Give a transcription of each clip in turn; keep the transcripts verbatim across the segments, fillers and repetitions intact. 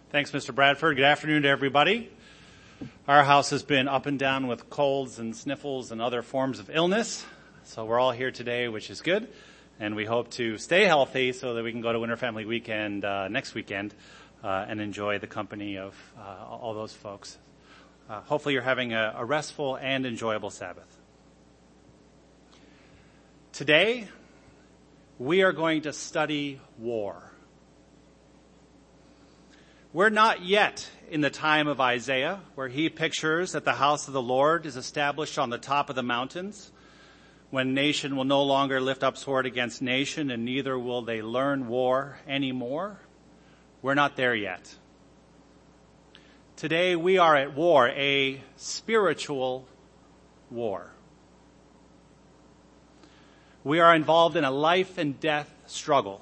Thanks, Mister Bradford. Good afternoon to everybody. Our house has been up and down with colds and sniffles and other forms of illness, so we're all here today, which is good, and we hope to stay healthy so that we can go to Winter Family Weekend uh, next weekend uh, and enjoy the company of uh, all those folks. Uh, hopefully you're having a, a restful and enjoyable Sabbath. Today, we are going to study war. We're not yet in the time of Isaiah, where he pictures that the house of the Lord is established on the top of the mountains, when nation will no longer lift up sword against nation, and neither will they learn war anymore. We're not there yet. Today we are at war, a spiritual war. We are involved in a life and death struggle.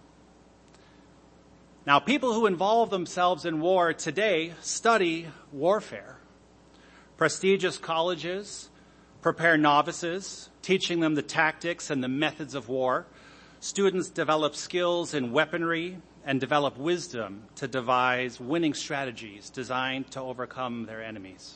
Now, people who involve themselves in war today study warfare. Prestigious colleges prepare novices, teaching them the tactics and the methods of war. Students develop skills in weaponry and develop wisdom to devise winning strategies designed to overcome their enemies.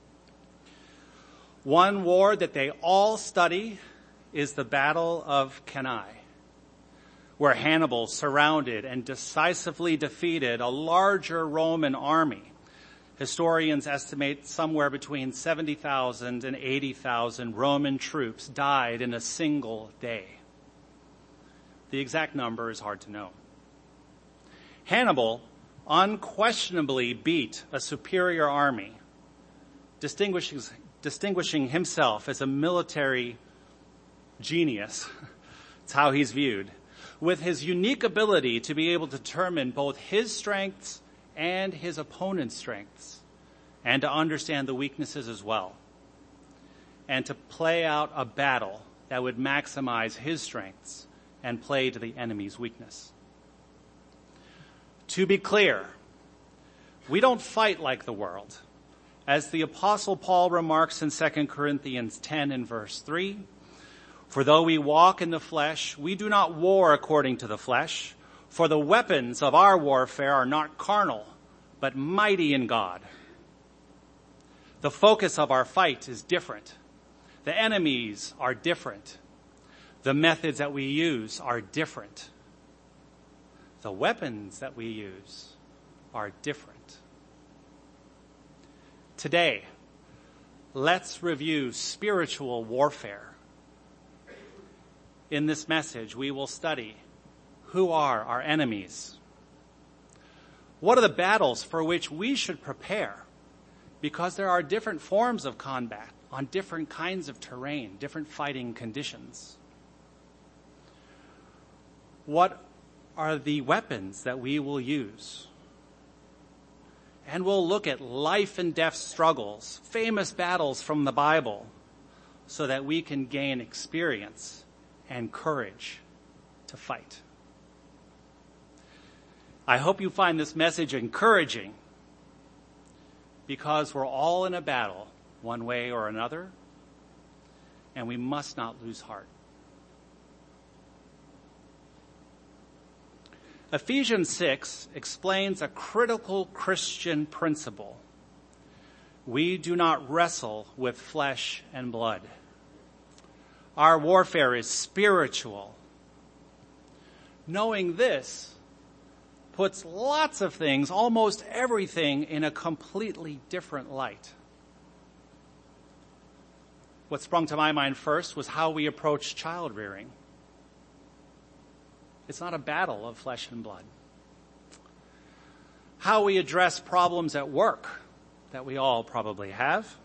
One war that they all study is the Battle of Cannae, where Hannibal surrounded and decisively defeated a larger Roman army. Historians estimate somewhere between seventy thousand and eighty thousand Roman troops died in a single day. The exact number is hard to know. Hannibal unquestionably beat a superior army, distinguishing, distinguishing himself as a military genius. It's how he's viewed, with his unique ability to be able to determine both his strengths and his opponent's strengths, and to understand the weaknesses as well, and to play out a battle that would maximize his strengths and play to the enemy's weakness. To be clear, we don't fight like the world. As the Apostle Paul remarks in Second Corinthians ten and verse three, "For though we walk in the flesh, we do not war according to the flesh. For the weapons of our warfare are not carnal, but mighty in God." The focus of our fight is different. The enemies are different. The methods that we use are different. The weapons that we use are different. Today, let's review spiritual warfare. In this message, we will study who are our enemies. What are the battles for which we should prepare? Because there are different forms of combat on different kinds of terrain, different fighting conditions. What are the weapons that we will use? And we'll look at life and death struggles, famous battles from the Bible, so that we can gain experience and courage to fight. I hope you find this message encouraging, because we're all in a battle one way or another, and we must not lose heart. Ephesians six explains a critical Christian principle. We do not wrestle with flesh and blood. Our warfare is spiritual. Knowing this puts lots of things, almost everything, in a completely different light. What sprung to my mind first was how we approach child rearing. It's not a battle of flesh and blood. How we address problems at work that we all probably have.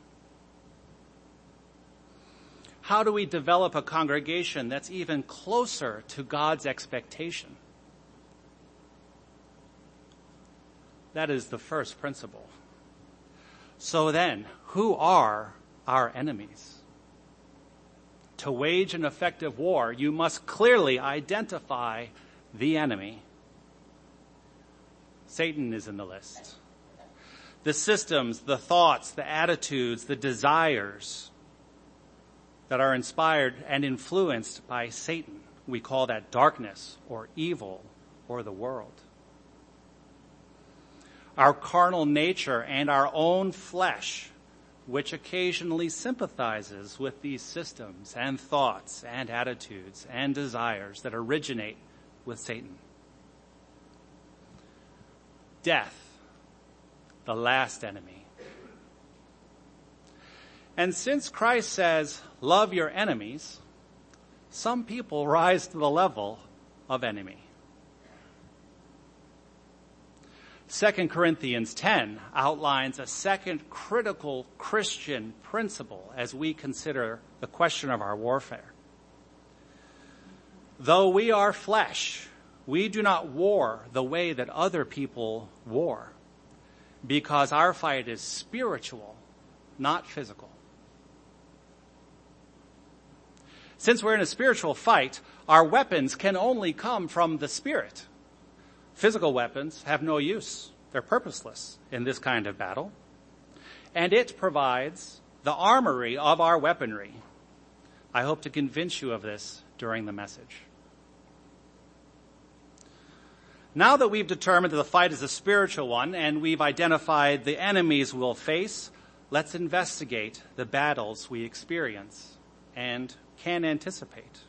How do we develop a congregation that's even closer to God's expectation? That is the first principle. So then, who are our enemies? To wage an effective war, you must clearly identify the enemy. Satan is in the list. The systems, the thoughts, the attitudes, the desires that are inspired and influenced by Satan. We call that darkness or evil or the world. our carnal nature and our own flesh, which occasionally sympathizes with these systems and thoughts and attitudes and desires that originate with Satan. Death, the last enemy. And since Christ says, love your enemies, some people rise to the level of enemy. Second Corinthians ten outlines a second critical Christian principle as we consider the question of our warfare. Though we are flesh, we do not war the way that other people war, because our fight is spiritual, not physical. Since we're in a spiritual fight, our weapons can only come from the Spirit. Physical weapons have no use. They're purposeless in this kind of battle. And it provides the armory of our weaponry. I hope to convince you of this during the message. Now that we've determined that the fight is a spiritual one and we've identified the enemies we'll face, let's investigate the battles we experience and can anticipate.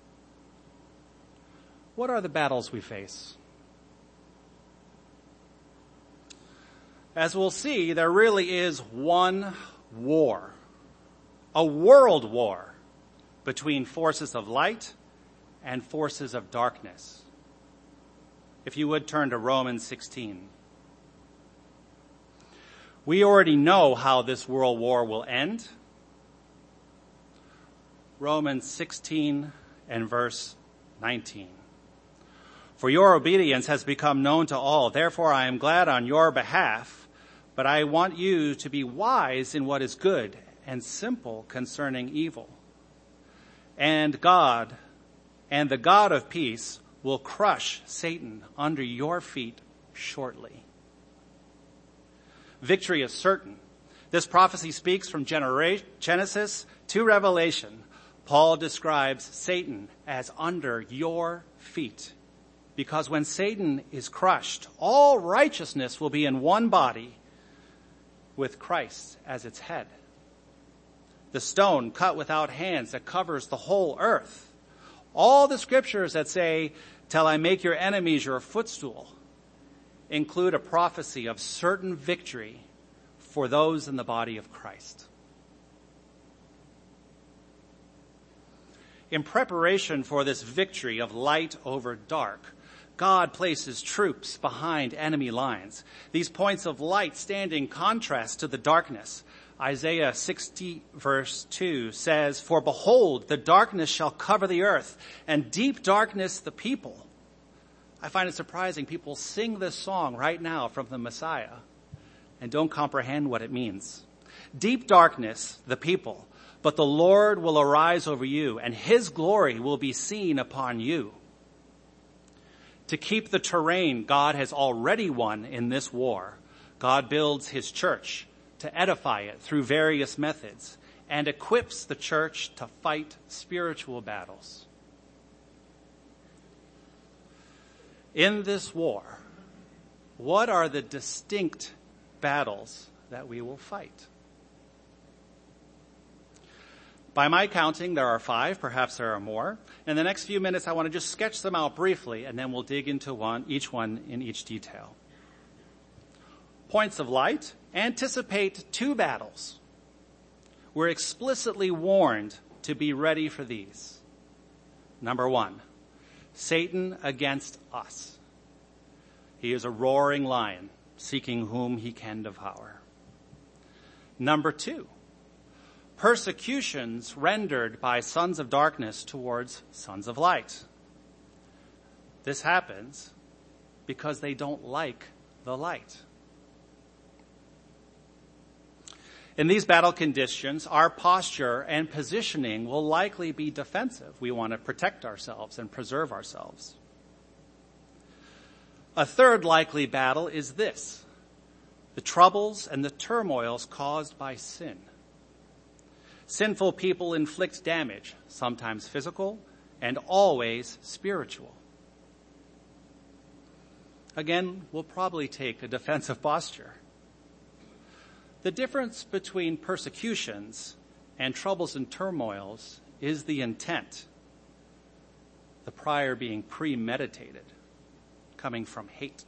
What are the battles we face? As we'll see, there really is one war, a world war between forces of light and forces of darkness. If you would turn to Romans sixteen. We already know how this world war will end. Romans sixteen and verse nineteen. For your obedience has become known to all. Therefore, I am glad on your behalf, but I want you to be wise in what is good and simple concerning evil. And God, and the God of peace, will crush Satan under your feet shortly. Victory is certain. This prophecy speaks from Genera- Genesis to Revelation. Paul describes Satan as under your feet. Because when Satan is crushed, all righteousness will be in one body with Christ as its head. The stone cut without hands that covers the whole earth. All the scriptures that say, till I make your enemies your footstool, include a prophecy of certain victory for those in the body of Christ. In preparation for this victory of light over dark, God places troops behind enemy lines. These points of light stand in contrast to the darkness. Isaiah sixty verse two says, for behold, the darkness shall cover the earth, and deep darkness the people. I find it surprising people sing this song right now from the Messiah and don't comprehend what it means. Deep darkness the people, but the Lord will arise over you, and his glory will be seen upon you. To keep the terrain God has already won in this war, God builds his church to edify it through various methods and equips the church to fight spiritual battles. In this war, what are the distinct battles that we will fight? By my counting, there are five, perhaps there are more. In the next few minutes, I want to just sketch them out briefly, and then we'll dig into one, each one in each detail. Points of light anticipate two battles. We're explicitly warned to be ready for these. Number one, Satan against us. He is a roaring lion, seeking whom he can devour. Number two, persecutions rendered by sons of darkness towards sons of light. This happens because they don't like the light. In these battle conditions, our posture and positioning will likely be defensive. We want to protect ourselves and preserve ourselves. A third likely battle is this: the troubles and the turmoils caused by sin. Sinful people inflict damage, sometimes physical and always spiritual. again, we'll probably take a defensive posture. The difference between persecutions and troubles and turmoils is the intent, the prior being premeditated, coming from hate.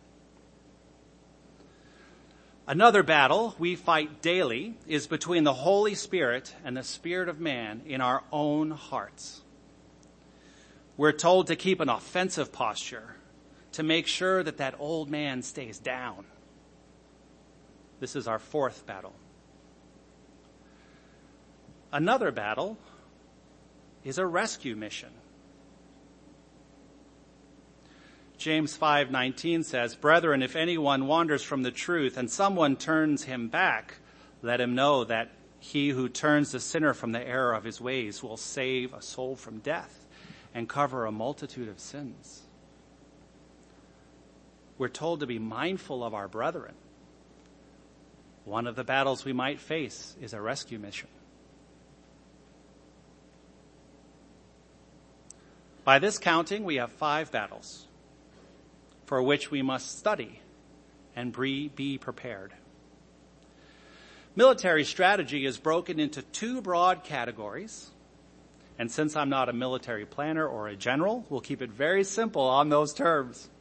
Another battle we fight daily is between the Holy Spirit and the spirit of man in our own hearts. We're told to keep an offensive posture, to make sure that that old man stays down. This is our fourth battle. Another battle is a rescue mission. James five nineteen says, "Brethren, if anyone wanders from the truth and someone turns him back, let him know that he who turns the sinner from the error of his ways will save a soul from death and cover a multitude of sins." We're told to be mindful of our brethren. One of the battles we might face is a rescue mission. By this counting, we have five battles for which we must study and be prepared. Military strategy is broken into two broad categories. And since I'm not a military planner or a general, we'll keep it very simple on those terms.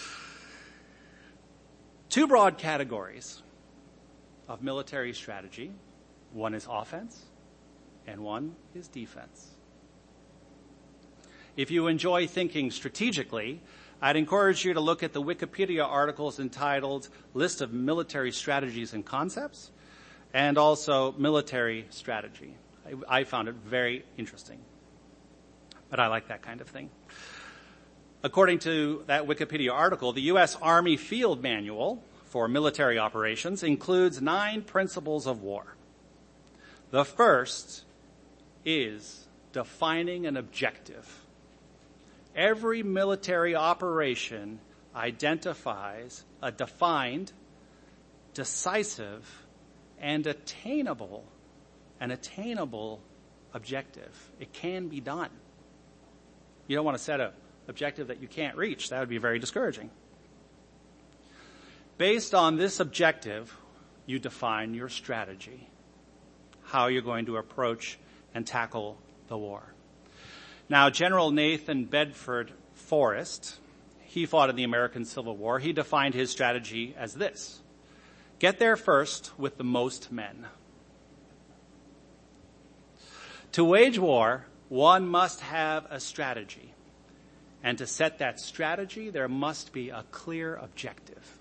Two broad categories of military strategy. One is offense and one is defense. If you enjoy thinking strategically, I'd encourage you to look at the Wikipedia articles entitled List of Military Strategies and Concepts and also Military Strategy. I, I found it very interesting, but I like that kind of thing. According to that Wikipedia article, the U S Army Field Manual for military operations includes nine principles of war. The first is defining an objective. Every military operation identifies a defined, decisive, and attainable, an attainable objective. It can be done. You don't want to set an objective that you can't reach. That would be very discouraging. Based on this objective, you define your strategy, how you're going to approach and tackle the war. Now, General Nathan Bedford Forrest, he fought in the American Civil War. He defined his strategy as this: get there first with the most men. To wage war, one must have a strategy. And to set that strategy, there must be a clear objective.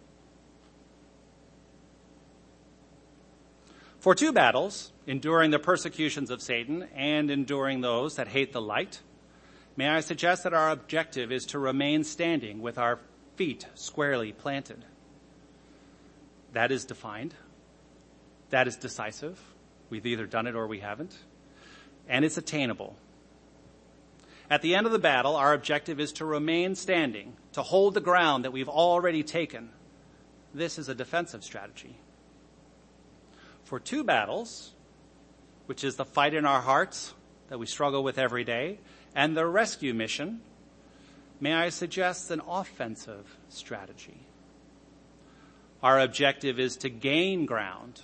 For two battles, enduring the persecutions of Satan and enduring those that hate the light, may I suggest that our objective is to remain standing with our feet squarely planted. That is defined. That is decisive. We've either done it or we haven't. And it's attainable. At the end of the battle, our objective is to remain standing, to hold the ground that we've already taken. This is a defensive strategy. For two battles, which is the fight in our hearts that we struggle with every day, and the rescue mission, may I suggest an offensive strategy. Our objective is to gain ground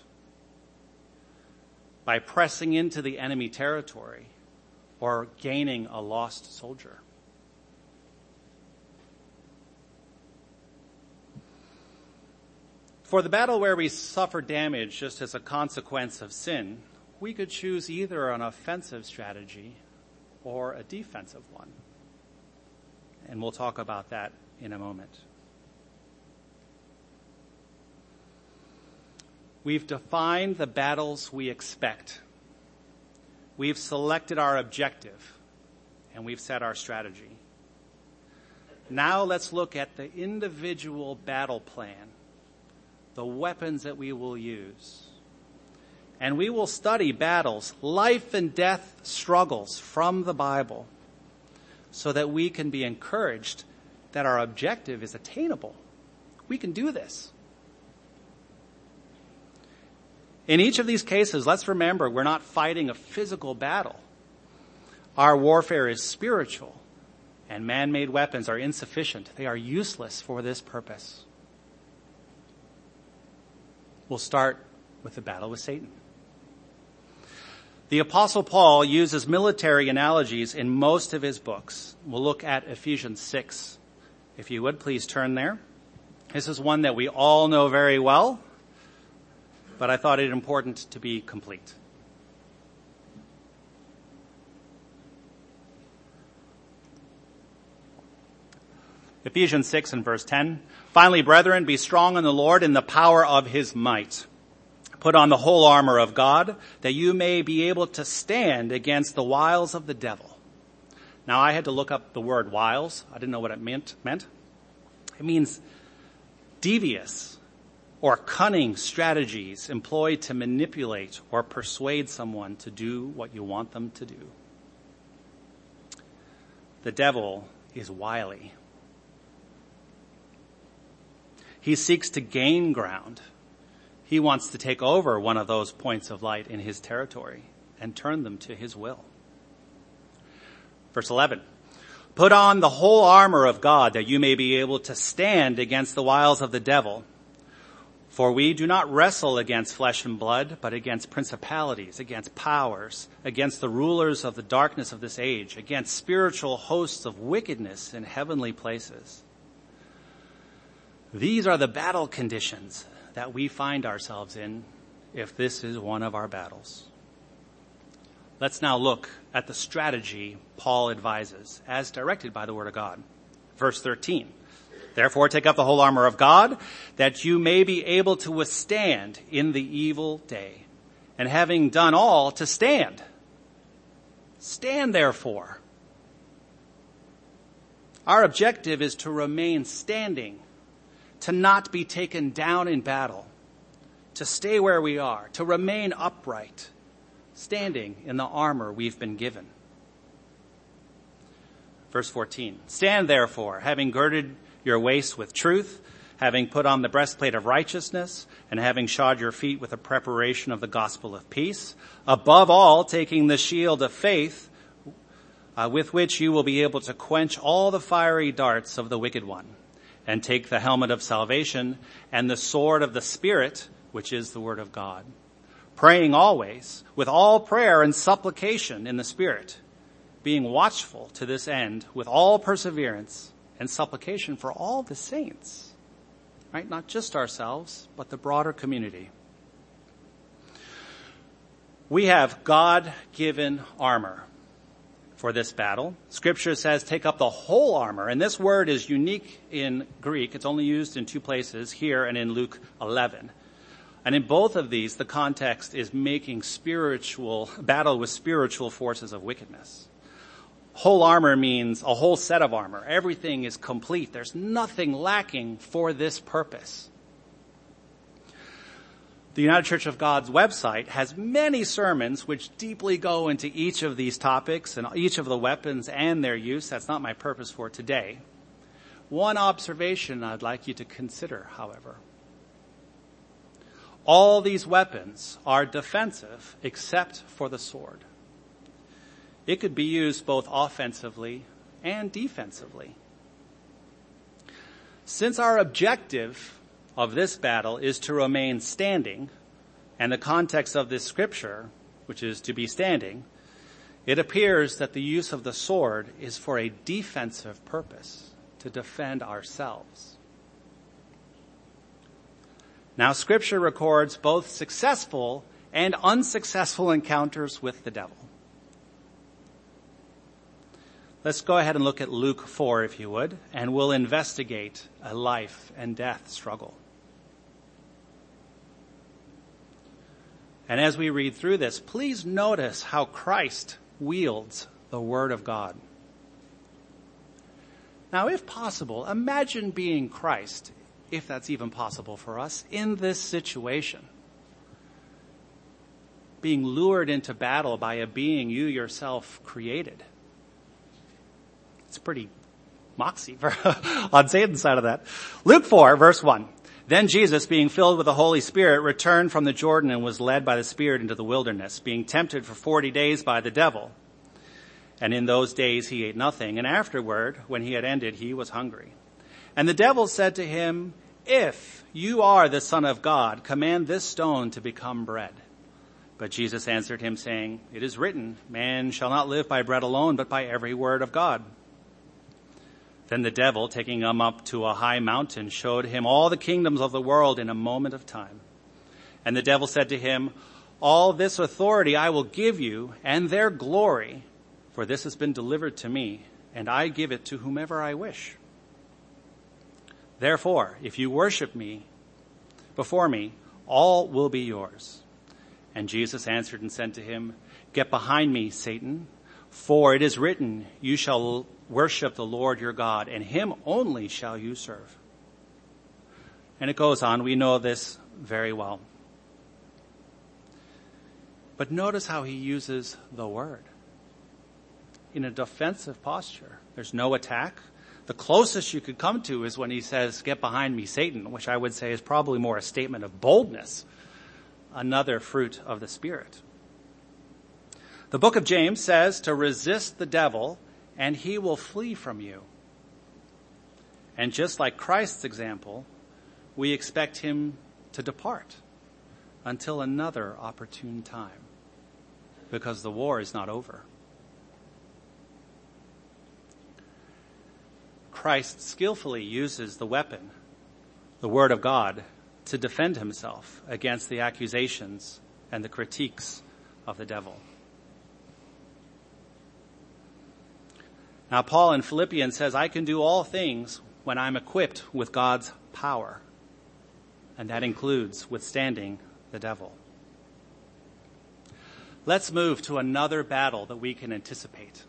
by pressing into the enemy territory or gaining a lost soldier. For the battle where we suffer damage just as a consequence of sin, we could choose either an offensive strategy or a defensive one. And we'll talk about that in a moment. We've defined the battles we expect. We've selected our objective, and we've set our strategy. Now let's look at the individual battle plan, the weapons that we will use. And we will study battles, life and death struggles from the Bible, so that we can be encouraged that our objective is attainable. We can do this. In each of these cases, let's remember we're not fighting a physical battle. Our warfare is spiritual, and man-made weapons are insufficient. They are useless for this purpose. We'll start with the battle with Satan. The Apostle Paul uses military analogies in most of his books. We'll look at Ephesians six. If you would, please turn there. This is one that we all know very well, but I thought it important to be complete. Ephesians six and verse ten. Finally, brethren, be strong in the Lord in the power of his might. Put on the whole armor of God, that you may be able to stand against the wiles of the devil. Now, I had to look up the word wiles. I didn't know what it meant. meant. It means devious or cunning strategies employed to manipulate or persuade someone to do what you want them to do. The devil is wily. He seeks to gain ground. He wants to take over one of those points of light in his territory and turn them to his will. Verse eleven. Put on the whole armor of God, that you may be able to stand against the wiles of the devil. For we do not wrestle against flesh and blood, but against principalities, against powers, against the rulers of the darkness of this age, against spiritual hosts of wickedness in heavenly places. These are the battle conditions that we find ourselves in if this is one of our battles. Let's now look at the strategy Paul advises as directed by the Word of God. Verse thirteen. Therefore take up the whole armor of God, that you may be able to withstand in the evil day, and having done all, to stand. Stand therefore. Our objective is to remain standing, to not be taken down in battle, to stay where we are, to remain upright, standing in the armor we've been given. Verse fourteen. Stand therefore, having girded your waist with truth, having put on the breastplate of righteousness, and having shod your feet with the preparation of the gospel of peace, above all taking the shield of faith, uh, with which you will be able to quench all the fiery darts of the wicked one, and take the helmet of salvation and the sword of the Spirit, which is the word of God, praying always with all prayer and supplication in the Spirit, being watchful to this end with all perseverance and supplication for all the saints, right? Not just ourselves, but the broader community. We have God-given armor for this battle. Scripture says take up the whole armor, and this word is unique in Greek. It's only used in two places, here and in Luke eleven. And in both of these, the context is making spiritual battle with spiritual forces of wickedness. Whole armor means a whole set of armor. Everything is complete. There's nothing lacking for this purpose. The United Church of God's website has many sermons which deeply go into each of these topics and each of the weapons and their use. That's not my purpose for today. One observation I'd like you to consider, however. All these weapons are defensive except for the sword. It could be used both offensively and defensively. Since our objective of this battle is to remain standing, and the context of this scripture, which is to be standing, it appears that the use of the sword is for a defensive purpose, to defend ourselves. Now, scripture records both successful and unsuccessful encounters with the devil. Let's go ahead and look at Luke four, if you would, and we'll investigate a life and death struggle. And as we read through this, please notice how Christ wields the Word of God. Now, if possible, imagine being Christ, if that's even possible for us, in this situation. Being lured into battle by a being you yourself created. It's pretty moxie for, on Satan's side of that. Luke four, verse one. Then Jesus, being filled with the Holy Spirit, returned from the Jordan and was led by the Spirit into the wilderness, being tempted for forty days by the devil. And in those days he ate nothing, and afterward, when he had ended, he was hungry. And the devil said to him, "If you are the Son of God, command this stone to become bread." But Jesus answered him, saying, "It is written, man shall not live by bread alone, but by every word of God." Then the devil, taking him up to a high mountain, showed him all the kingdoms of the world in a moment of time. And the devil said to him, "All this authority I will give you, and their glory, for this has been delivered to me, and I give it to whomever I wish. Therefore, if you worship me, before me, all will be yours." And Jesus answered and said to him, "Get behind me, Satan, for it is written, you shall worship the Lord your God, and him only shall you serve." And it goes on. We know this very well. But notice how he uses the word in a defensive posture. There's no attack. The closest you could come to is when he says, "Get behind me, Satan," which I would say is probably more a statement of boldness, another fruit of the Spirit. The book of James says to resist the devil and he will flee from you. And just like Christ's example, we expect him to depart until another opportune time, because the war is not over. Christ skillfully uses the weapon, the Word of God, to defend himself against the accusations and the critiques of the devil. Now, Paul in Philippians says, "I can do all things when I'm equipped with God's power." And that includes withstanding the devil. Let's move to another battle that we can anticipate.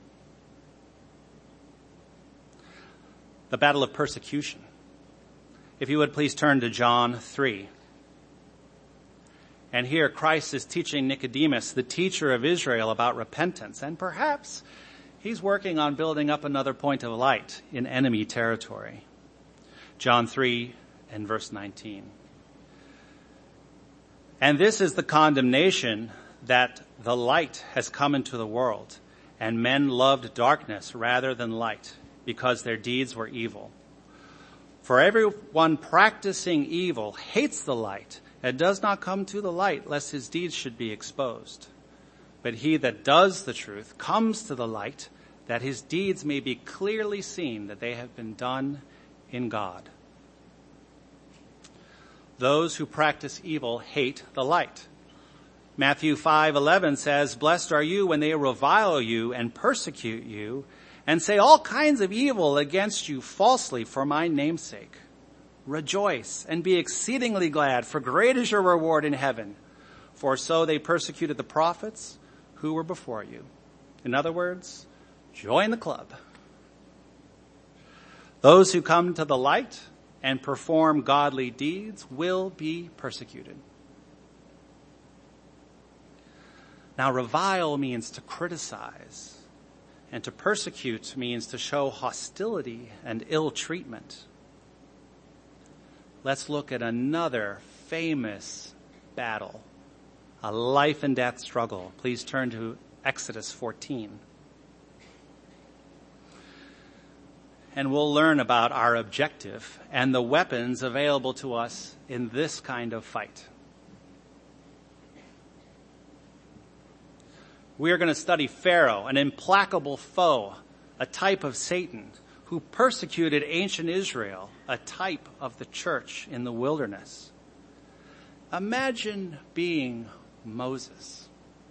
The battle of persecution. If you would please turn to John three. And here Christ is teaching Nicodemus, the teacher of Israel, about repentance. And perhaps he's working on building up another point of light in enemy territory. John three and verse nineteen. "And this is the condemnation, that the light has come into the world, and men loved darkness rather than light, because their deeds were evil. For everyone practicing evil hates the light and does not come to the light, lest his deeds should be exposed. But he that does the truth comes to the light, that his deeds may be clearly seen that they have been done in God." Those who practice evil hate the light. Matthew five eleven says, "Blessed are you when they revile you and persecute you, and say all kinds of evil against you falsely for my name's sake. Rejoice and be exceedingly glad, for great is your reward in heaven. For so they persecuted the prophets who were before you." In other words, join the club. Those who come to the light and perform godly deeds will be persecuted. Now, revile means to criticize. And to persecute means to show hostility and ill treatment. Let's look at another famous battle, a life and death struggle. Please turn to Exodus fourteen. And we'll learn about our objective and the weapons available to us in this kind of fight. We are going to study Pharaoh, an implacable foe, a type of Satan, who persecuted ancient Israel, a type of the church in the wilderness. Imagine being Moses,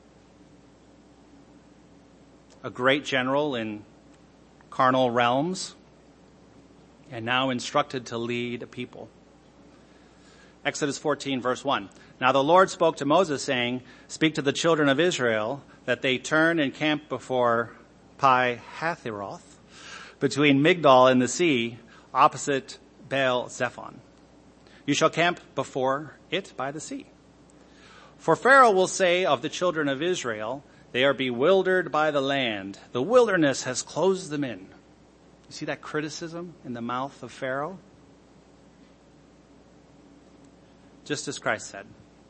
a great general in carnal realms, and now instructed to lead a people. Exodus fourteen, verse one. "Now the Lord spoke to Moses, saying, Speak to the children of Israel, that they turn and camp before Pi-hahiroth, between Migdol and the sea, opposite Baal-zephon. You shall camp before it by the sea. For Pharaoh will say of the children of Israel, They are bewildered by the land. The wilderness has closed them in." You see that criticism in the mouth of Pharaoh? Just as Christ said,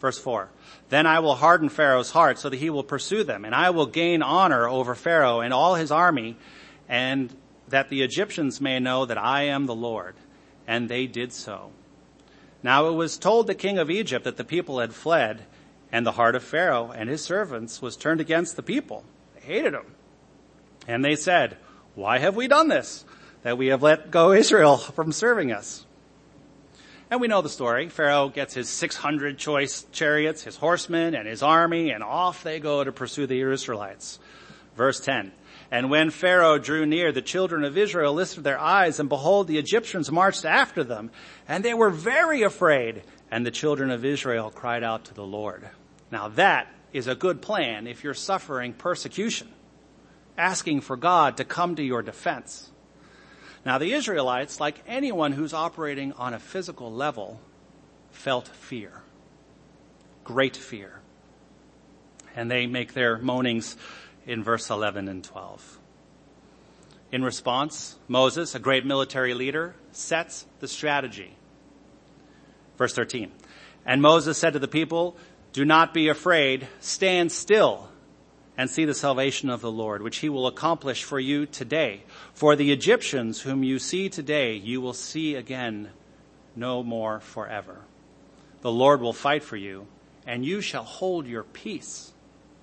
Verse four, then I will harden Pharaoh's heart so that he will pursue them, and I will gain honor over Pharaoh and all his army, and that the Egyptians may know that I am the Lord. And they did so. Now it was told the king of Egypt that the people had fled, and the heart of Pharaoh and his servants was turned against the people. They hated him. And they said, why have we done this, that we have let go Israel from serving us? And we know the story. Pharaoh gets his six hundred choice chariots, his horsemen, and his army, and off they go to pursue the Israelites. Verse ten. And when Pharaoh drew near, the children of Israel lifted their eyes, and behold, the Egyptians marched after them, and they were very afraid. And the children of Israel cried out to the Lord. Now that is a good plan if you're suffering persecution, asking for God to come to your defense. Now the Israelites, like anyone who's operating on a physical level, felt fear, great fear. And they make their moanings in verse eleven and twelve. In response, Moses, a great military leader, sets the strategy. Verse thirteen, and Moses said to the people, do not be afraid, stand still and see the salvation of the Lord, which he will accomplish for you today. For the Egyptians whom you see today, you will see again no more forever. The Lord will fight for you, and you shall hold your peace.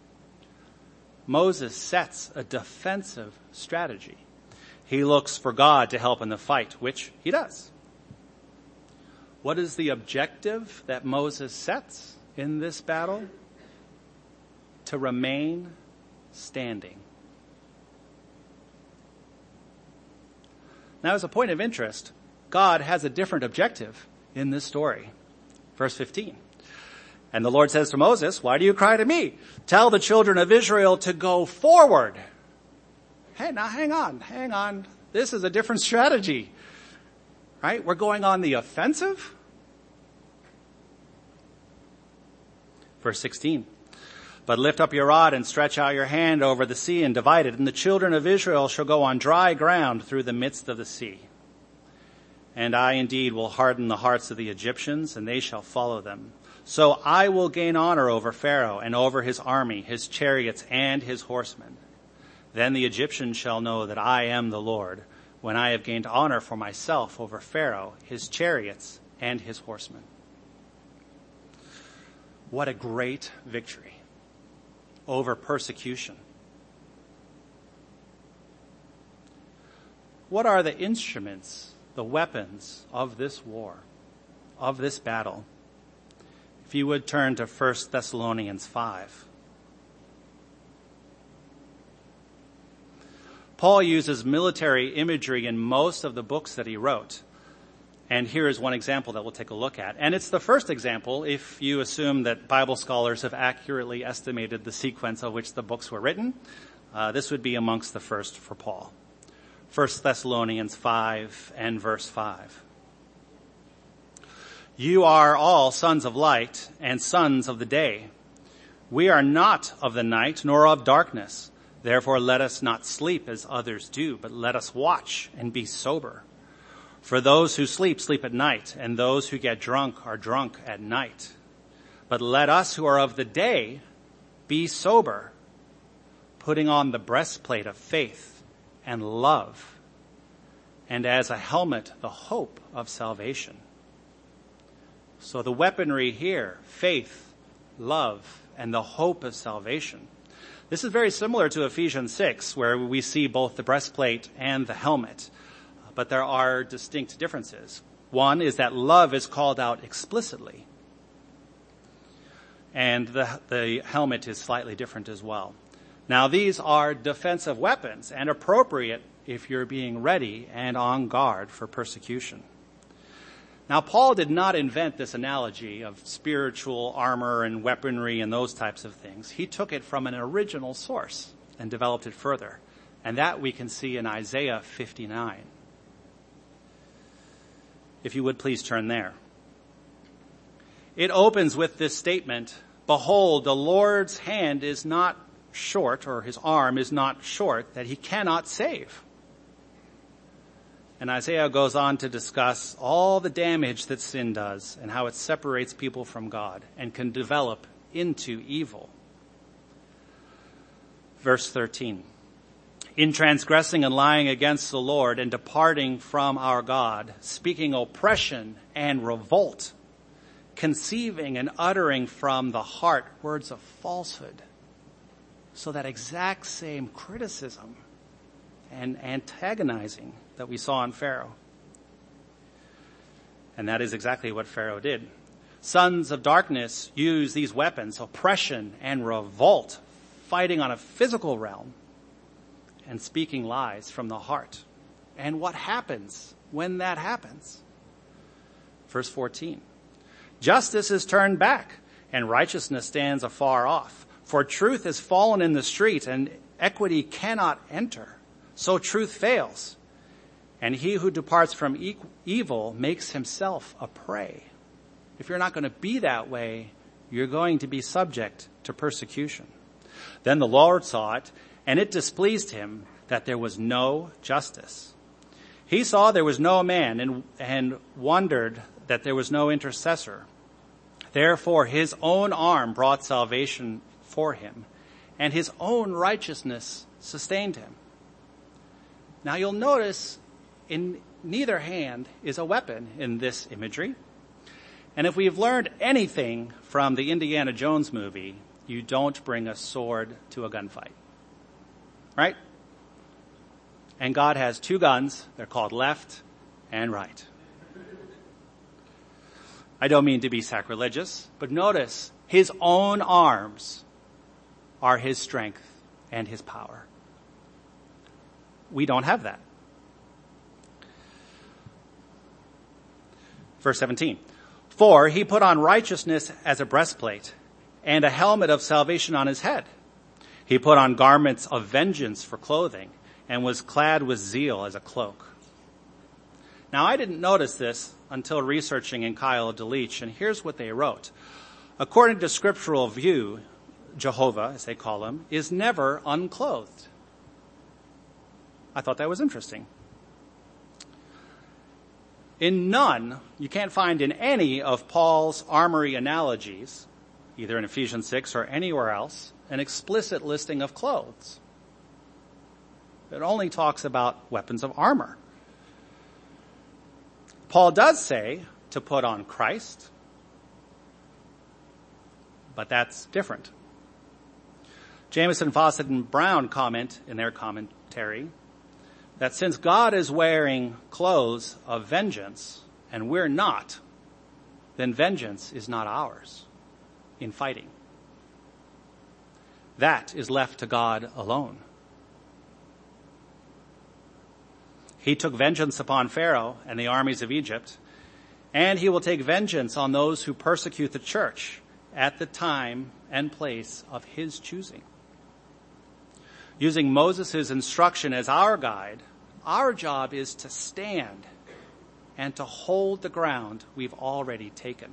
Moses sets a defensive strategy. He looks for God to help in the fight, which he does. What is the objective that Moses sets in this battle? To remain standing. Now, as a point of interest, God has a different objective in this story. Verse fifteen. And the Lord says to Moses, why do you cry to me? Tell the children of Israel to go forward. Hey, now hang on, hang on. This is a different strategy, right? We're going on the offensive. Verse sixteen. But lift up your rod and stretch out your hand over the sea and divide it, and the children of Israel shall go on dry ground through the midst of the sea. And I indeed will harden the hearts of the Egyptians, and they shall follow them. So I will gain honor over Pharaoh and over his army, his chariots, and his horsemen. Then the Egyptians shall know that I am the Lord, when I have gained honor for myself over Pharaoh, his chariots, and his horsemen. What a great victory over persecution. What are the instruments, the weapons of this war, of this battle? If you would turn to First Thessalonians five. Paul uses military imagery in most of the books that he wrote. And here is one example that we'll take a look at. And it's the first example if you assume that Bible scholars have accurately estimated the sequence of which the books were written. Uh, this would be amongst the first for Paul. First Thessalonians five and verse five. You are all sons of light and sons of the day. We are not of the night nor of darkness. Therefore let us not sleep as others do, but let us watch and be sober. For those who sleep, sleep at night, and those who get drunk are drunk at night. But let us who are of the day be sober, putting on the breastplate of faith and love, and as a helmet, the hope of salvation. So the weaponry here, faith, love, and the hope of salvation. This is very similar to Ephesians six, where we see both the breastplate and the helmet. But there are distinct differences. One is that love is called out explicitly. And the, the helmet is slightly different as well. Now, these are defensive weapons and appropriate if you're being ready and on guard for persecution. Now, Paul did not invent this analogy of spiritual armor and weaponry and those types of things. He took it from an original source and developed it further. And that we can see in Isaiah fifty-nine. If you would please turn there. It opens with this statement, behold, the Lord's hand is not short, or his arm is not short, that he cannot save. And Isaiah goes on to discuss all the damage that sin does and how it separates people from God and can develop into evil. Verse thirteen. In transgressing and lying against the Lord and departing from our God, speaking oppression and revolt, conceiving and uttering from the heart words of falsehood. So that exact same criticism and antagonizing that we saw in Pharaoh. And that is exactly what Pharaoh did. Sons of darkness use these weapons, oppression and revolt, fighting on a physical realm and speaking lies from the heart. And what happens when that happens? Verse fourteen. Justice is turned back and righteousness stands afar off. For truth is fallen in the street and equity cannot enter. So truth fails. And he who departs from e- evil makes himself a prey. If you're not going to be that way, you're going to be subject to persecution. Then the Lord saw it, and it displeased him that there was no justice. He saw there was no man and, and wondered that there was no intercessor. Therefore his own arm brought salvation for him, and his own righteousness sustained him. Now you'll notice in neither hand is a weapon in this imagery. And if we've learned anything from the Indiana Jones movie, you don't bring a sword to a gunfight. Right? And God has two guns. They're called left and right. I don't mean to be sacrilegious, but notice his own arms are his strength and his power. We don't have that. Verse seventeen. For he put on righteousness as a breastplate and a helmet of salvation on his head. He put on garments of vengeance for clothing and was clad with zeal as a cloak. Now I didn't notice this until researching in Kyle DeLeach, and here's what they wrote. According to scriptural view, Jehovah, as they call him, is never unclothed. I thought that was interesting. In none, you can't find in any of Paul's armory analogies, either in Ephesians six or anywhere else, an explicit listing of clothes. It only talks about weapons of armor. Paul does say to put on Christ, but that's different. Jameson, Fawcett, and Brown comment in their commentary that since God is wearing clothes of vengeance and we're not, then vengeance is not ours in fighting. That is left to God alone. He took vengeance upon Pharaoh and the armies of Egypt, and he will take vengeance on those who persecute the church at the time and place of his choosing. Using Moses' instruction as our guide, our job is to stand and to hold the ground we've already taken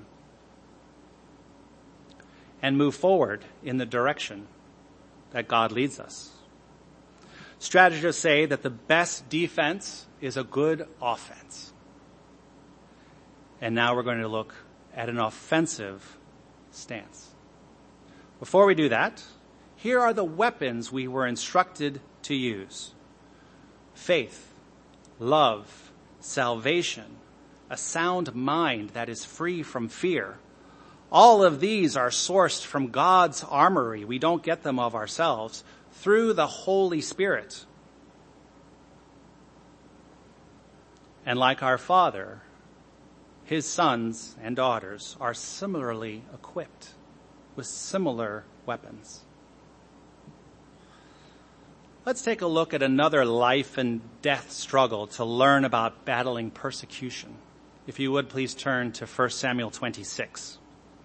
and move forward in the direction that God leads us. Strategists say that the best defense is a good offense. And now we're going to look at an offensive stance. Before we do that, here are the weapons we were instructed to use. Faith, love, salvation, a sound mind that is free from fear. All of these are sourced from God's armory. We don't get them of ourselves, through the Holy Spirit. And like our Father, his sons and daughters are similarly equipped with similar weapons. Let's take a look at another life and death struggle to learn about battling persecution. If you would, please turn to First Samuel twenty-six.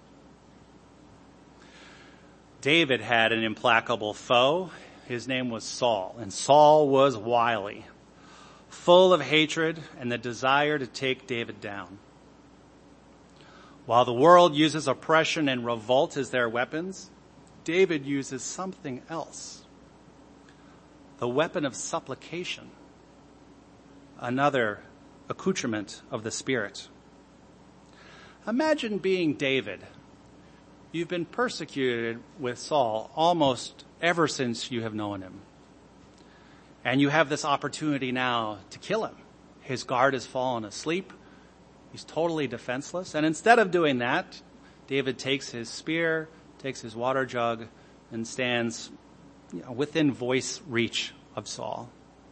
David had an implacable foe. His name was Saul, and Saul was wily, full of hatred and the desire to take David down. While the world uses oppression and revolt as their weapons, David uses something else. The weapon of supplication, another accoutrement of the Spirit. Imagine being David. You've been persecuted with Saul almost ever since you have known him. And you have this opportunity now to kill him. His guard has fallen asleep. He's totally defenseless. And instead of doing that, David takes his spear, takes his water jug, and stands, you know, within voice reach of Saul.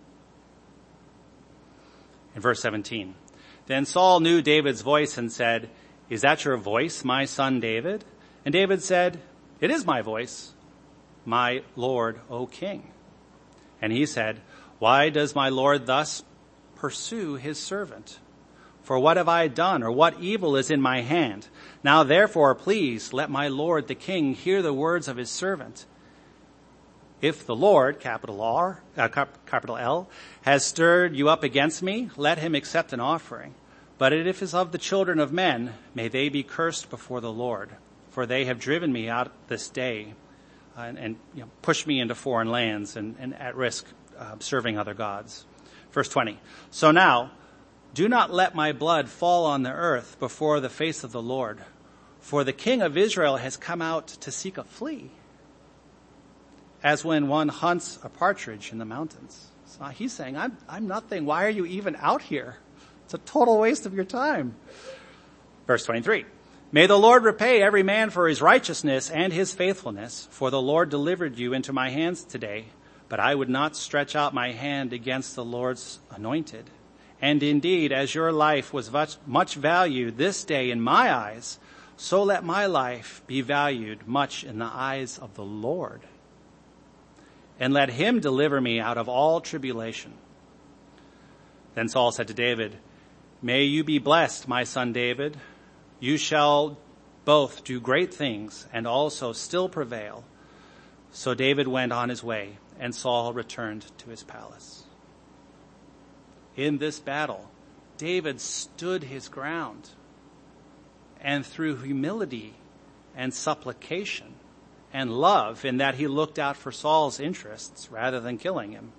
In verse seventeen, then Saul knew David's voice and said, "Is that your voice, my son David?" And David said, "It is my voice, my Lord, O king." And he said, "Why does my Lord thus pursue his servant? For what have I done, or what evil is in my hand? Now therefore, please let my Lord the king hear the words of his servant. If the Lord, capital R, uh, capital L, has stirred you up against me, let him accept an offering. But if it is of the children of men, may they be cursed before the Lord, for they have driven me out this day uh, and, and you know, pushed me into foreign lands and, and at risk uh, serving other gods." Verse twenty, "So now, do not let my blood fall on the earth before the face of the Lord, for the king of Israel has come out to seek a flea, as when one hunts a partridge in the mountains." So he's saying, I'm, I'm nothing. Why are you even out here? It's a total waste of your time. Verse twenty-three, "May the Lord repay every man for his righteousness and his faithfulness, for the Lord delivered you into my hands today, but I would not stretch out my hand against the Lord's anointed. And indeed, as your life was much, much valued this day in my eyes, so let my life be valued much in the eyes of the Lord. And let him deliver me out of all tribulation." Then Saul said to David, "May you be blessed, my son David. You shall both do great things and also still prevail." So David went on his way, and Saul returned to his palace. In this battle, David stood his ground, and through humility and supplication and love, in that he looked out for Saul's interests rather than killing him,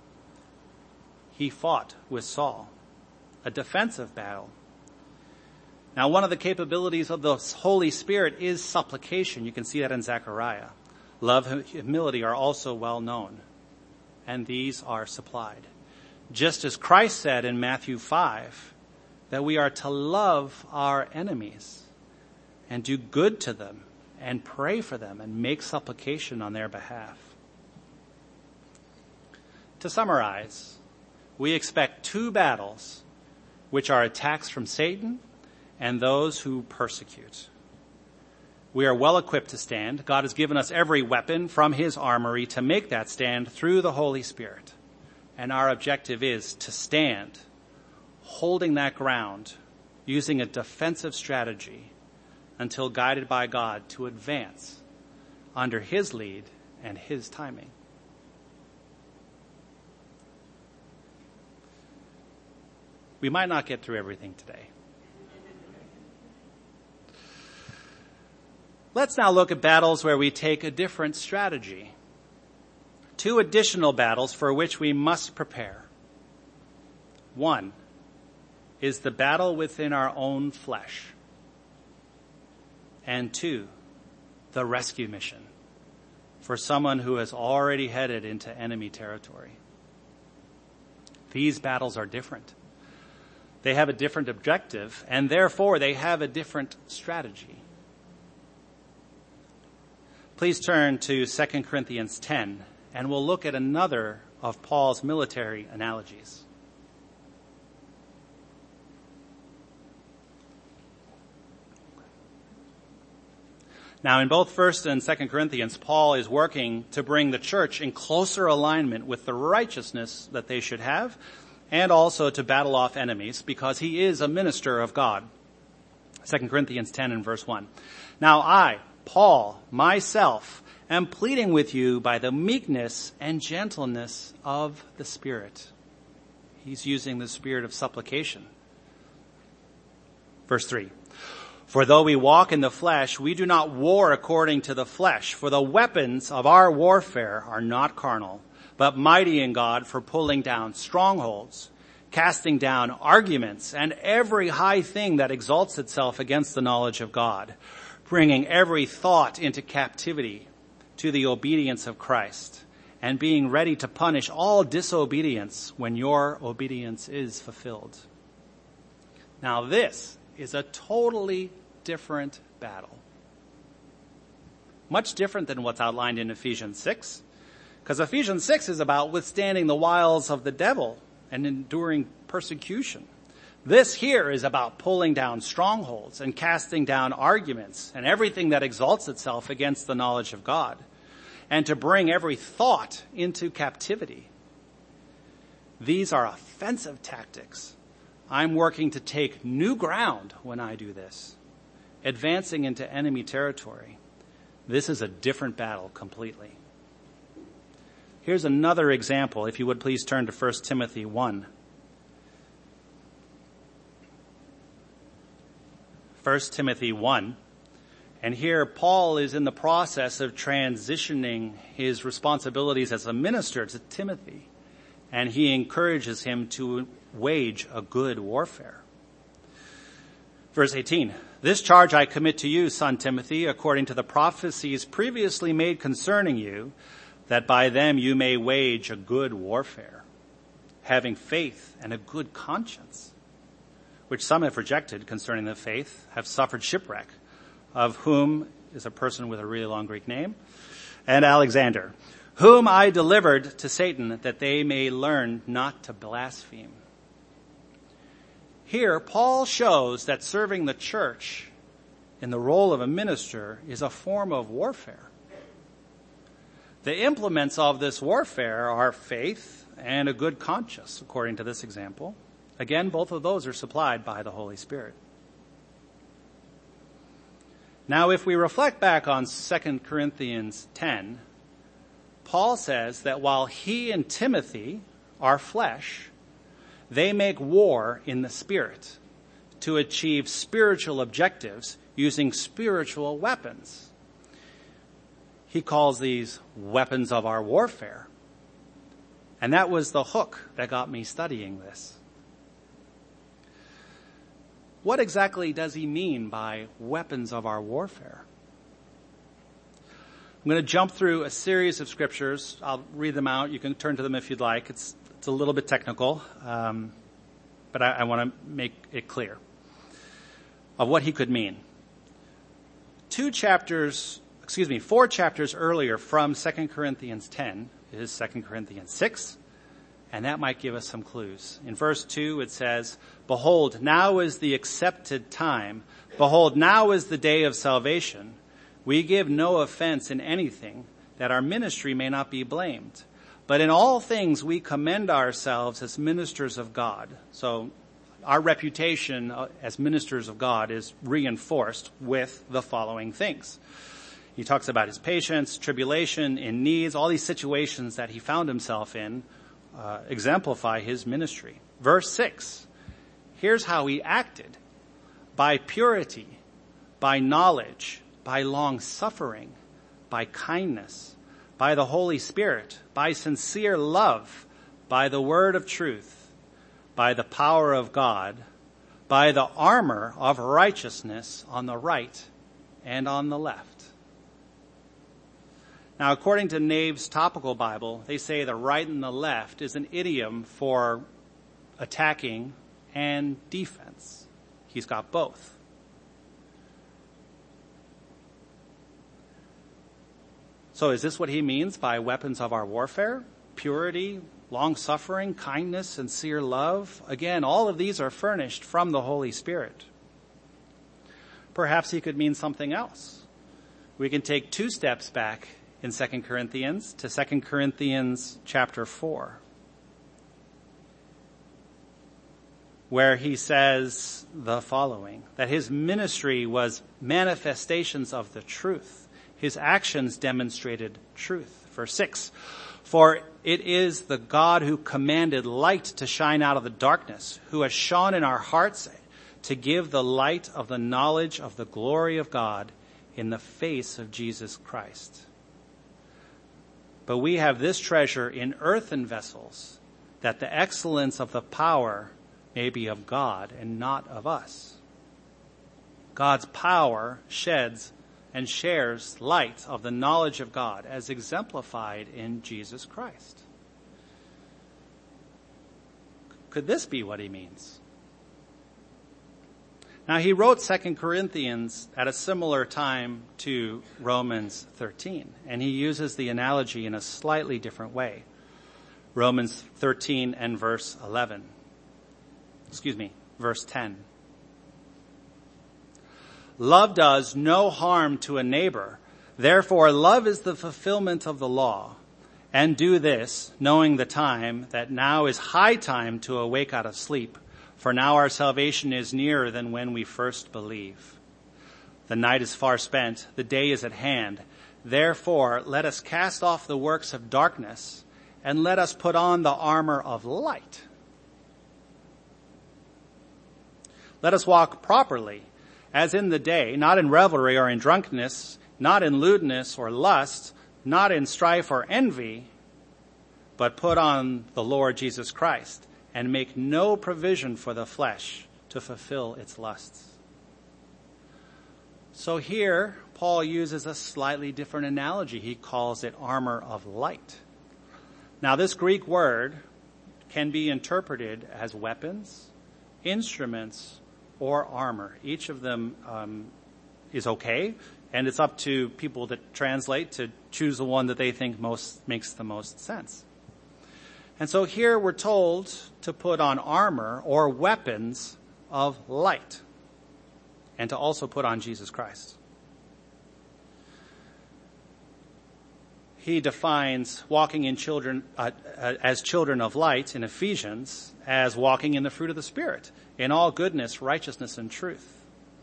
he fought with Saul, a defensive battle. Now, one of the capabilities of the Holy Spirit is supplication. You can see that in Zechariah. Love and humility are also well known, and these are supplied. Just as Christ said in Matthew five, that we are to love our enemies and do good to them and pray for them and make supplication on their behalf. To summarize, we expect two battles, which are attacks from Satan and those who persecute. We are well equipped to stand. God has given us every weapon from his armory to make that stand through the Holy Spirit. And our objective is to stand, holding that ground, using a defensive strategy until guided by God to advance under his lead and his timing. We might not get through everything today. Let's now look at battles where we take a different strategy. Two additional battles for which we must prepare. One is the battle within our own flesh. And two, the rescue mission for someone who has already headed into enemy territory. These battles are different. They have a different objective, and therefore they have a different strategy. Please turn to Second Corinthians ten, and we'll look at another of Paul's military analogies. Now, in both First and Second Corinthians, Paul is working to bring the church in closer alignment with the righteousness that they should have, and also to battle off enemies, because he is a minister of God. Second Corinthians ten and verse one. "Now I, Paul, myself, am pleading with you by the meekness and gentleness of the Spirit." He's using the spirit of supplication. Verse three. "For though we walk in the flesh, we do not war according to the flesh. For the weapons of our warfare are not carnal, but mighty in God for pulling down strongholds, casting down arguments and every high thing that exalts itself against the knowledge of God, bringing every thought into captivity to the obedience of Christ, and being ready to punish all disobedience when your obedience is fulfilled. Now this is a totally different battle. Much different than what's outlined in Ephesians six, because Ephesians six is about withstanding the wiles of the devil and enduring persecution. This here is about pulling down strongholds and casting down arguments and everything that exalts itself against the knowledge of God, and to bring every thought into captivity. These are offensive tactics. I'm working to take new ground when I do this, advancing into enemy territory. This is a different battle completely. Here's another example. If you would please turn to First Timothy one. First Timothy one. And here Paul is in the process of transitioning his responsibilities as a minister to Timothy. And he encourages him to wage a good warfare. Verse eighteen. This charge I commit to you, son Timothy, according to the prophecies previously made concerning you, that by them you may wage a good warfare, having faith and a good conscience, which some have rejected concerning the faith, have suffered shipwreck, of whom is a person with a really long Greek name, and Alexander, whom I delivered to Satan, that they may learn not to blaspheme. Here, Paul shows that serving the church in the role of a minister is a form of warfare. The implements of this warfare are faith and a good conscience, according to this example. Again, both of those are supplied by the Holy Spirit. Now, if we reflect back on Second Corinthians ten, Paul says that while he and Timothy are flesh, they make war in the Spirit to achieve spiritual objectives using spiritual weapons. He calls these weapons of our warfare. And that was the hook that got me studying this. What exactly does he mean by weapons of our warfare? I'm going to jump through a series of scriptures. I'll read them out. You can turn to them if you'd like. It's It's a little bit technical, um, but I, I want to make it clear of what he could mean. Two chapters, excuse me, four chapters earlier from Second Corinthians ten is Second Corinthians six, and that might give us some clues. In verse two it says, "Behold, now is the accepted time. Behold, now is the day of salvation. We give no offense in anything, that our ministry may not be blamed. But in all things we commend ourselves as ministers of God." So our reputation as ministers of God is reinforced with the following things. He talks about his patience, tribulation, in needs, all these situations that he found himself in uh, exemplify his ministry. Verse six, here's how he acted. By purity, by knowledge, by long suffering, by kindness, by the Holy Spirit, by sincere love, by the word of truth, by the power of God, by the armor of righteousness on the right and on the left. Now, according to Nave's Topical Bible, they say the right and the left is an idiom for attacking and defense. He's got both. So is this what he means by weapons of our warfare? Purity, long-suffering, kindness, sincere love? Again, all of these are furnished from the Holy Spirit. Perhaps he could mean something else. We can take two steps back in Second Corinthians to Second Corinthians chapter four, where he says the following, that his ministry was manifestations of the truth. His actions demonstrated truth. Verse six, "For it is the God who commanded light to shine out of the darkness, who has shone in our hearts to give the light of the knowledge of the glory of God in the face of Jesus Christ. But we have this treasure in earthen vessels, that the excellence of the power may be of God and not of us. God's power sheds and shares light of the knowledge of God as exemplified in Jesus Christ. Could this be what he means? Now, he wrote Second Corinthians at a similar time to Romans thirteen, and he uses the analogy in a slightly different way. Romans thirteen and verse eleven. Excuse me, verse ten. Love does no harm to a neighbor. Therefore, love is the fulfillment of the law. And do this, knowing the time, that now is high time to awake out of sleep. For now our salvation is nearer than when we first believe. The night is far spent, the day is at hand. Therefore, let us cast off the works of darkness, and let us put on the armor of light. Let us walk properly, as in the day, not in revelry or in drunkenness, not in lewdness or lust, not in strife or envy, but put on the Lord Jesus Christ, and make no provision for the flesh to fulfill its lusts. So here, Paul uses a slightly different analogy. He calls it armor of light. Now, this Greek word can be interpreted as weapons, instruments, or armor. Each of them um, is okay, and it's up to people that translate to choose the one that they think most makes the most sense. And so here we're told to put on armor or weapons of light, and to also put on Jesus Christ. He defines walking in children uh, uh, as children of light in Ephesians as walking in the fruit of the Spirit, in all goodness, righteousness, and truth.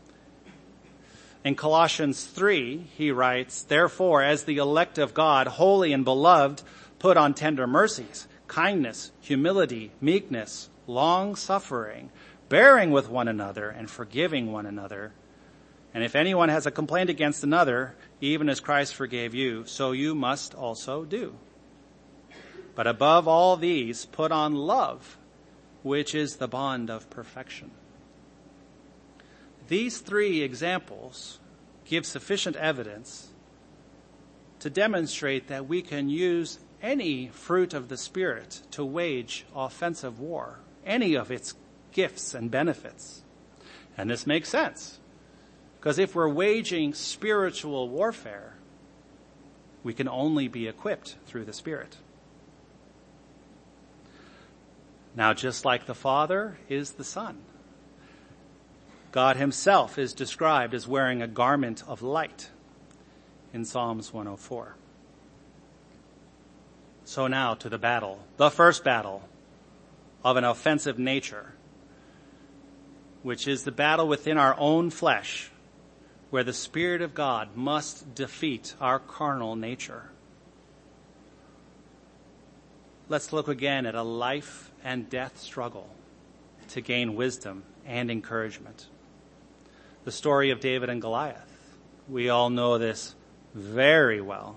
In Colossians three, he writes, Therefore, as the elect of God, holy and beloved, put on tender mercies, kindness, humility, meekness, long-suffering, bearing with one another and forgiving one another. And if anyone has a complaint against another, even as Christ forgave you, so you must also do. But above all these, put on love, which is the bond of perfection. These three examples give sufficient evidence to demonstrate that we can use any fruit of the Spirit to wage offensive war, any of its gifts and benefits. And this makes sense, because if we're waging spiritual warfare, we can only be equipped through the Spirit. Now, just like the Father is the Son, God himself is described as wearing a garment of light in Psalms one oh four. So now to the battle, the first battle of an offensive nature, which is the battle within our own flesh, where the Spirit of God must defeat our carnal nature. Let's look again at a life and death struggle to gain wisdom and encouragement. The story of David and Goliath. We all know this very well.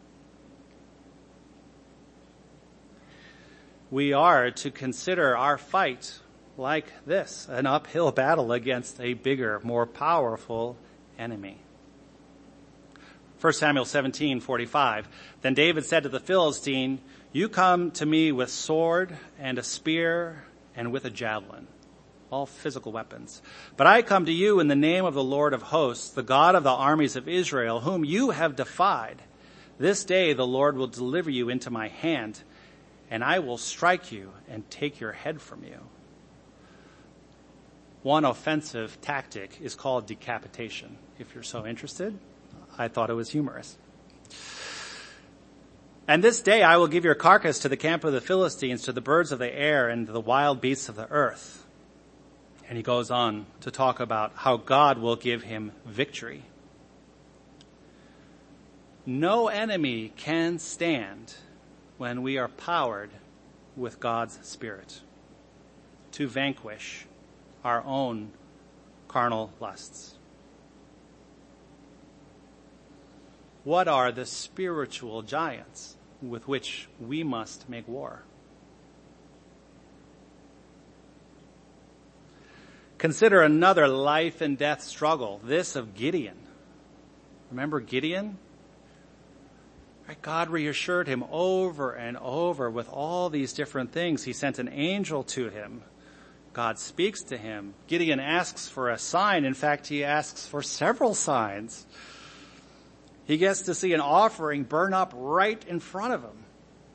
We are to consider our fight like this, an uphill battle against a bigger, more powerful enemy. First Samuel seventeen forty-five. Then David said to the Philistine, You come to me with sword and a spear and with a javelin, all physical weapons. But I come to you in the name of the Lord of hosts, the God of the armies of Israel, whom you have defied. This day the Lord will deliver you into my hand, and I will strike you and take your head from you. One offensive tactic is called decapitation. If you're so interested, I thought it was humorous. And this day I will give your carcass to the camp of the Philistines, to the birds of the air, and to the wild beasts of the earth. And he goes on to talk about how God will give him victory. No enemy can stand when we are powered with God's Spirit to vanquish our own carnal lusts. What are the spiritual giants with which we must make war? Consider another life and death struggle, this of Gideon. Remember Gideon? God reassured him over and over with all these different things. He sent an angel to him. God speaks to him. Gideon asks for a sign. In fact, he asks for several signs. He gets to see an offering burn up right in front of him.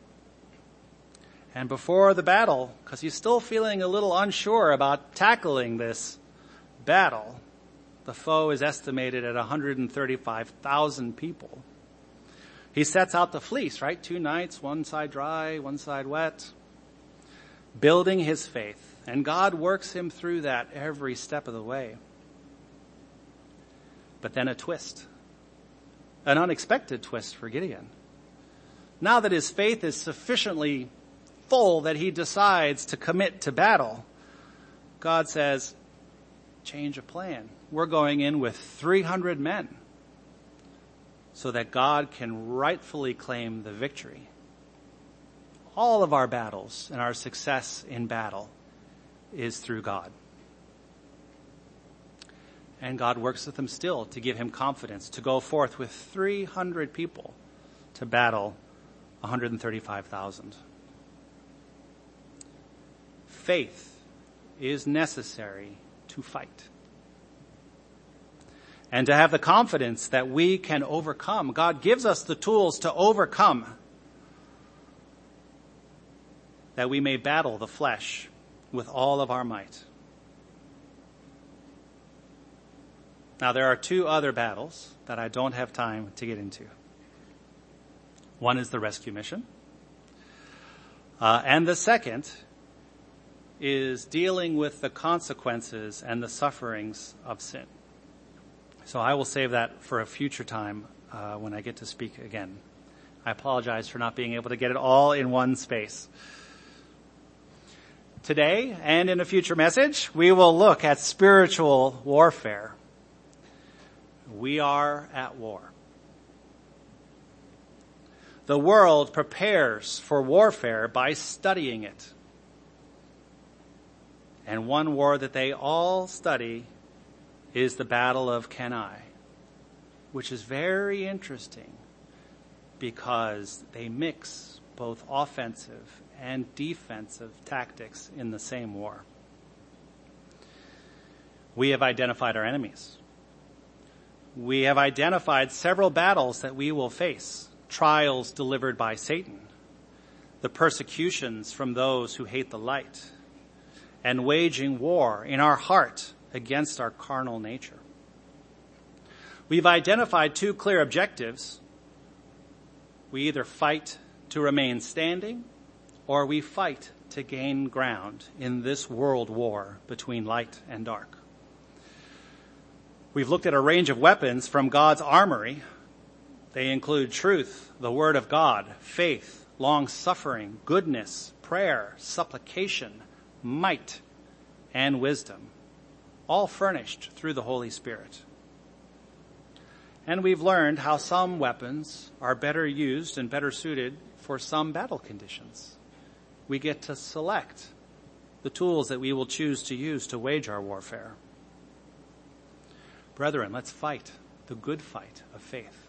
And before the battle, because he's still feeling a little unsure about tackling this battle, the foe is estimated at one hundred thirty-five thousand people. He sets out the fleece, right? Two nights, one side dry, one side wet, building his faith. And God works him through that every step of the way. But then a twist, an unexpected twist for Gideon. Now that his faith is sufficiently full that he decides to commit to battle, God says, change of plan. We're going in with three hundred men so that God can rightfully claim the victory. All of our battles and our success in battle is through God. And God works with him still to give him confidence to go forth with three hundred people to battle one hundred thirty-five thousand. Faith is necessary to fight. And to have the confidence that we can overcome. God gives us the tools to overcome, that we may battle the flesh with all of our might. Now, there are two other battles that I don't have time to get into. One is the rescue mission. Uh, and the second is dealing with the consequences and the sufferings of sin. So I will save that for a future time uh, when I get to speak again. I apologize for not being able to get it all in one space. Today, and in a future message, we will look at spiritual warfare. We are at war. The world prepares for warfare by studying it. And one war that they all study is the Battle of Cannae, which is very interesting because they mix both offensive and defensive tactics in the same war. We have identified our enemies. We have identified several battles that we will face, trials delivered by Satan, the persecutions from those who hate the light, and waging war in our heart against our carnal nature. We've identified two clear objectives. We either fight to remain standing, or we fight to gain ground in this world war between light and dark. We've looked at a range of weapons from God's armory. They include truth, the word of God, faith, long-suffering, goodness, prayer, supplication, might, and wisdom, all furnished through the Holy Spirit. And we've learned how some weapons are better used and better suited for some battle conditions. We get to select the tools that we will choose to use to wage our warfare. Brethren, let's fight the good fight of faith.